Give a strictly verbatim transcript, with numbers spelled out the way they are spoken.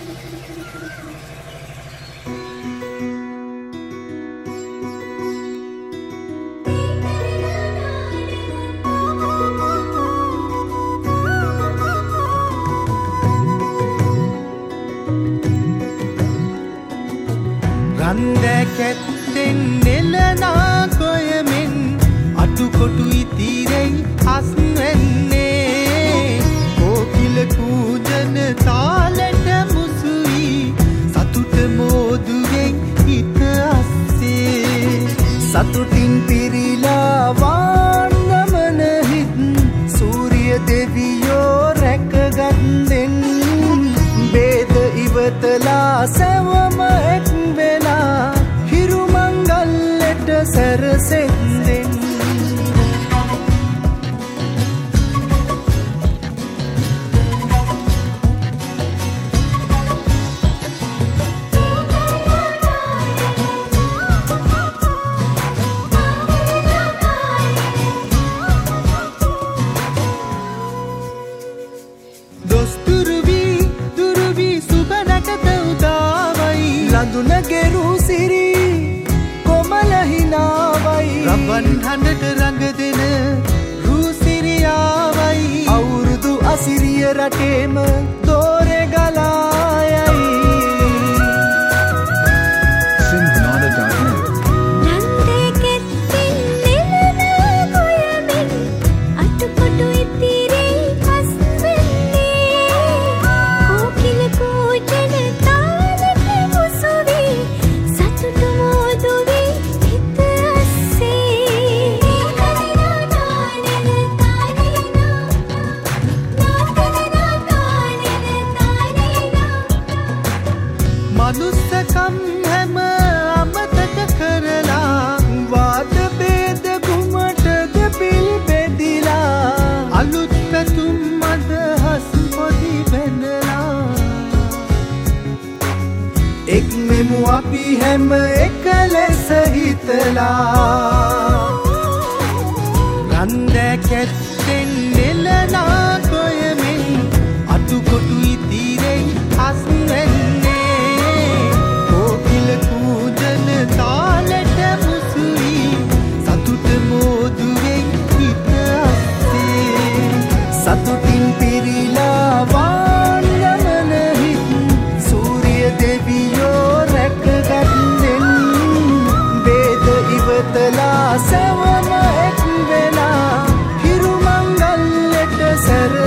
රන්දැකැත්තෙන් නෙලනා කොයමෙන් අටුකොටුයි තීරෙයි අස්වැන්නේ කෝකිල කූජන තාලට මුසුයි සතුට මෝදුවෙන් හිත අස්සේ සතුටින් පිරිලා වාන්නමන හිත් සූරිය දෙවියෝ රැකගත්දෙන් බේද ඉවතලා සැවම එක් වෙලා හිරු මංගල්ලට සැරසෙන්දෙන් ලඳුනගෙරු සිරි කොමල හිනාවයි රබන් හඬට රඟ දෙන රූසිරියාවයි අවුරුදු අසිරිය රටේම දෝරෙ ගලායයි මනුස්සකම් හැම අමතක කරලා වාද බේද කුමටද පිල් බෙදිලා අලුත් පැතුම් අදහස් පොඩි බැඳලා එක් මෙමු අපි හැම එක ලෙස හිතලා රන්දැකැත්තෙන් නෙලනා කොයමෙන් අටුකොටුයි තීරෙයි අස්වැන්නේ කූජන තාලට මුසුයි සතුට මෝදුවෙන් හිත අස්සේ සතුටින් පිරිලා වාන්නමන හිත් සූරිය දෙවියෝ රැකගත්දෙන් බේද ඉවතලා සැවම එක් වෙලා හිරු මංගල්ලට සැර